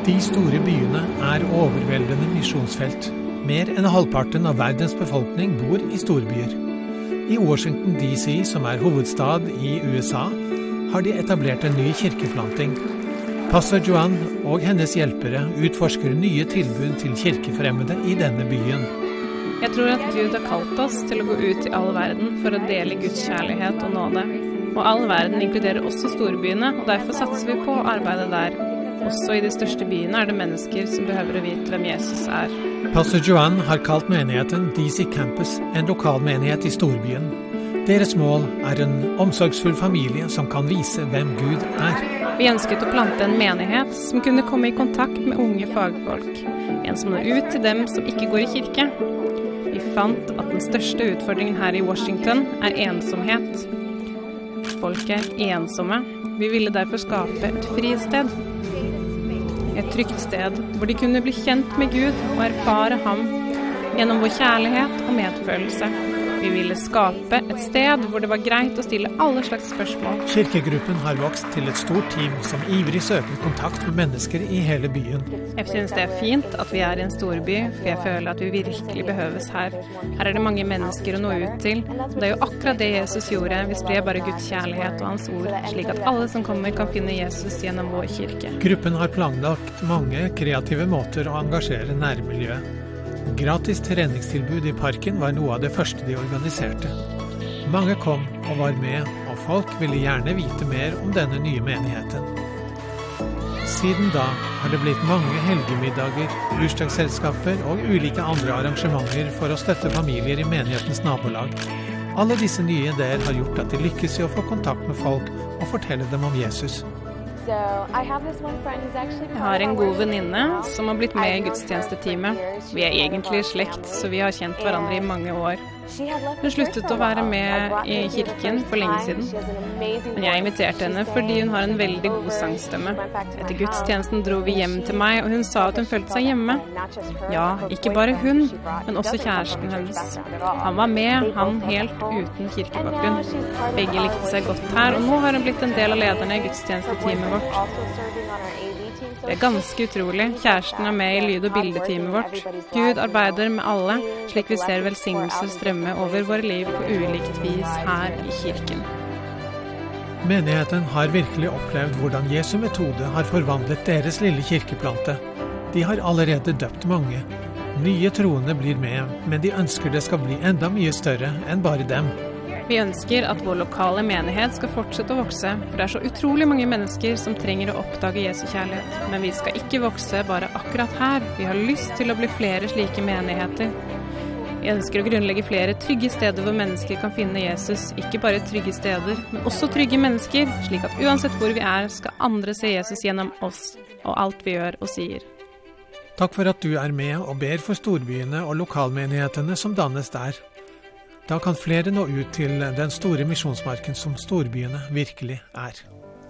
De store byene overveldende misjonsfelt. Mer enn halvparten av verdens befolkning bor i storbyer. I Washington DC, som hovedstad i USA, har de etablert en ny kirkeplanting. Pastor Joanne og hennes hjelpere utforsker nye tilbud til kirkefremmede i denne byen. Jeg tror at Gud har kalt oss til å gå ut i all verden for å dele Guds kjærlighet og nåde. Og all verden inkluderer også storbyene, og derfor satser vi på arbeidet der. Også i de største byene det mennesker som behøver å vite hvem Jesus er. Pastor Joanne har kalt menigheten DC Campus en lokal menighet i storbyen. Deres mål en omsorgsfull familie som kan vise hvem Gud er. Vi ønsket å plante en menighet som kunne komme i kontakt med unge fagfolk. En som når ut til dem som ikke går i kirke. Vi fant at den største utfordringen her i Washington ensomhet. Folk ensomme. Vi ville derfor skape et fristed. Et trygt sted hvor de kunne bli kjent med Gud og erfare ham gjennom vår kjærlighet og medfølelse. Vi ville skape et sted hvor det var greit å stille alle slags spørsmål. Kirkegruppen har vokst til et stort team som ivrig søker kontakt med mennesker i hele byen. Jeg synes det fint at vi i en storby, for jeg føler at vi virkelig behøves her. Her det mange mennesker å nå ut til. Det jo akkurat det Jesus gjorde. Vi sprer bare Guds kjærlighet og hans ord, slik at alle som kommer kan finne Jesus gjennom vår kirke. Gruppen har planlagt mange kreative måter å engasjere nærmiljøet. Gratis treningstilbud i parken var noe av det første de organiserte. Mange kom og var med, og folk ville gjerne vite mer om denne nye menigheten. Siden da har det blitt mange helgemiddager, bursdagsselskaper og ulike andre arrangementer for å støtte familier i menighetens nabolag. Alle disse nye ideer har gjort at de lykkes i å få kontakt med folk og fortelle dem om Jesus. Jeg har en god venninne som har blitt med i gudstjenesteteamet. Vi egentlig slekt, så vi har kjent hverandre i mange år. Hun sluttet å være med i kirken for lenge siden. Men jeg inviterte henne fordi hun har en veldig god sangstemme. Etter gudstjenesten dro vi hjem til meg, og hun sa at hun følte seg hjemme. Ja, ikke bare hun, men også kjæresten hennes. Han var med, han helt uten kirkebakgrunn. Begge likte seg godt her, og nå har hun blitt en del av lederne i gudstjenesteteamet vårt. Det ganske utrolig. Kjæresten med i lyd- og bildeteamet vårt. Gud arbeider med alle, slik vi ser velsignelser strømme over våre liv på ulikt vis her i kirken. Menigheten har virkelig opplevd hvordan Jesu metode har forvandlet deres lille kirkeplante. De har allerede døpt mange. Nye troende blir med, men de ønsker det skal bli enda mye større enn bare dem. Vi ønsker at vår lokale menighet skal fortsette å vokse, for det så utrolig mange mennesker som trenger å oppdage Jesu kjærlighet. Men vi skal ikke vokse bare akkurat her. Vi har lyst til å bli flere slike menigheter. Vi ønsker å grunnlegge flere trygge steder hvor mennesker kan finne Jesus. Ikke bare trygge steder, men også trygge mennesker, slik at uansett hvor vi skal andre se Jesus gjennom oss og alt vi gjør og sier. Takk for at du med og ber for storbyene og lokalmenighetene som dannes der. Da kan flere nå ut til den store misjonsmarken som storbyene virkelig